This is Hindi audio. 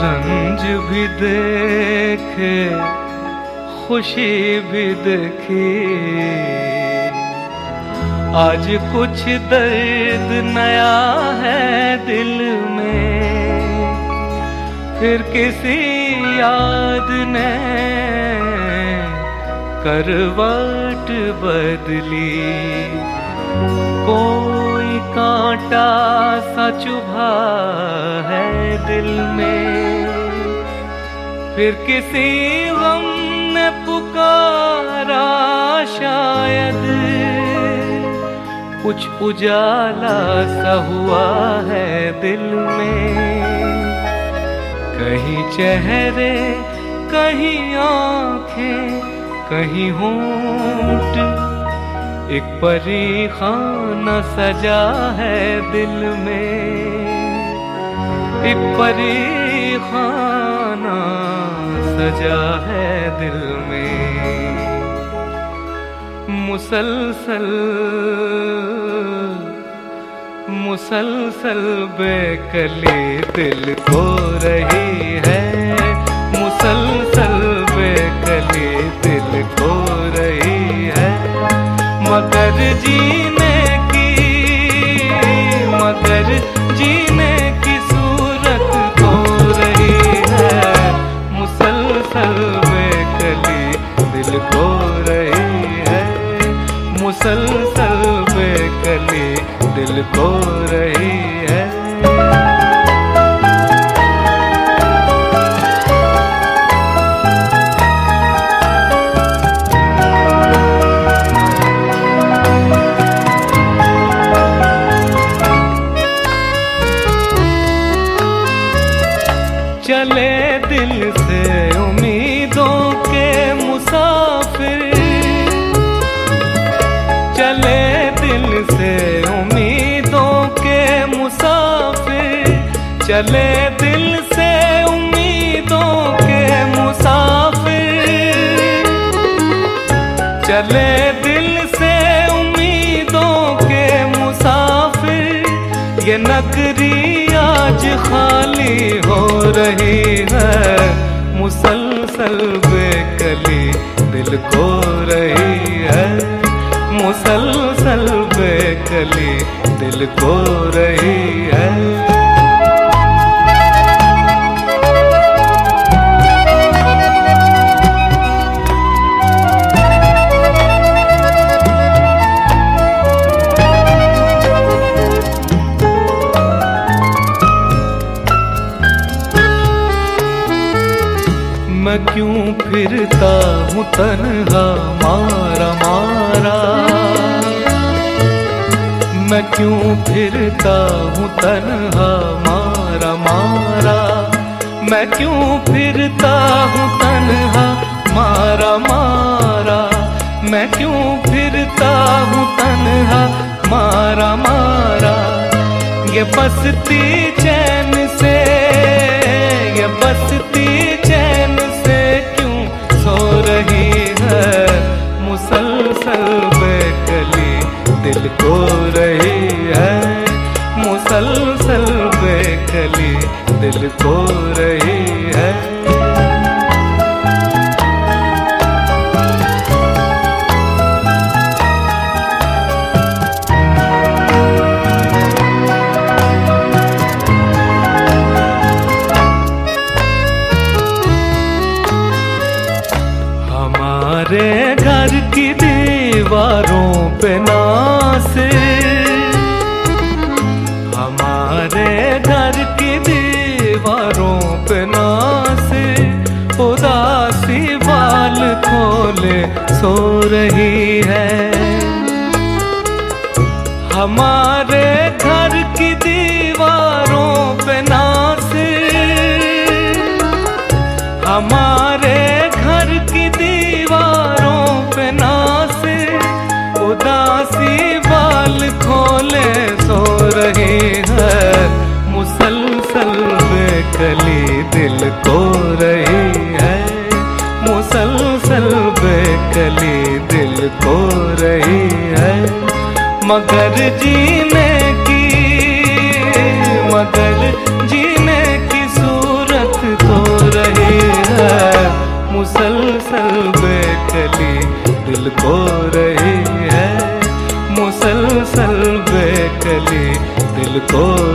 रंज भी देखे, खुशी भी देखी, आज कुछ दर्द नया है दिल में। फिर किसी याद ने करवट बदली, कोई कांटा सा चुभा है दिल में। फिर किसी गम ने पुकारा, शायद कुछ उजाला सा हुआ है दिल में। कहीं चेहरे, कहीं आंखें, कहीं होंठ, एक परी खाना सजा है दिल में। एक परी खाना सजा है दिल में। मुसलसल मुसलसल बेकली दिल को रही है, मुसलसल बेकली दिल को रही है। मगर जीने की सूरत हो रही है, मुसलसल बेकली दिल को रही है, मुसलसल बेकली दिल को रही है। चले दिल से उम्मीदों के मुसाफिर, चले दिल से उम्मीदों के मुसाफिर, चले दिल से उम्मीदों के मुसाफिर, चले दिल से उम्मीदों के मुसाफिर। ये नगरी आज खाली हो रही है, मुसलसल बेकली दिल को रही है, मुसलसल बेकली दिल को रही है। मैं क्यों फिरता हूँ तन्हा मारा मारा, मैं क्यों फिरता हूँ तन्हा मारा मारा, मैं क्यों फिरता हूँ तन्हा मारा मारा, मैं क्यों फिरता हूँ तन्हा मारा मारा। ये बसती चैन से, ये बसती चैन से क्यों सो रही है, मुसलसल बेकली दिल को रही है, मुसलसल बेकली दिल को रही है। हमारे घर की दीवारों पे नास, हमारे घर की दीवारों पे नास, उदासी बाल खोले सो रही है। हमारे घर की दीवारों पे नास, हमारे घर की दीवारों पे नास, उदासी बाल खोले सो रही है, मुसलसल बेकली दिल को रही है, मुसलसल बेकली दिल को रही है। मगर जीने की सूरत मुसलसल बेकली दिल को रही है, मुसलसल बेकली दिल को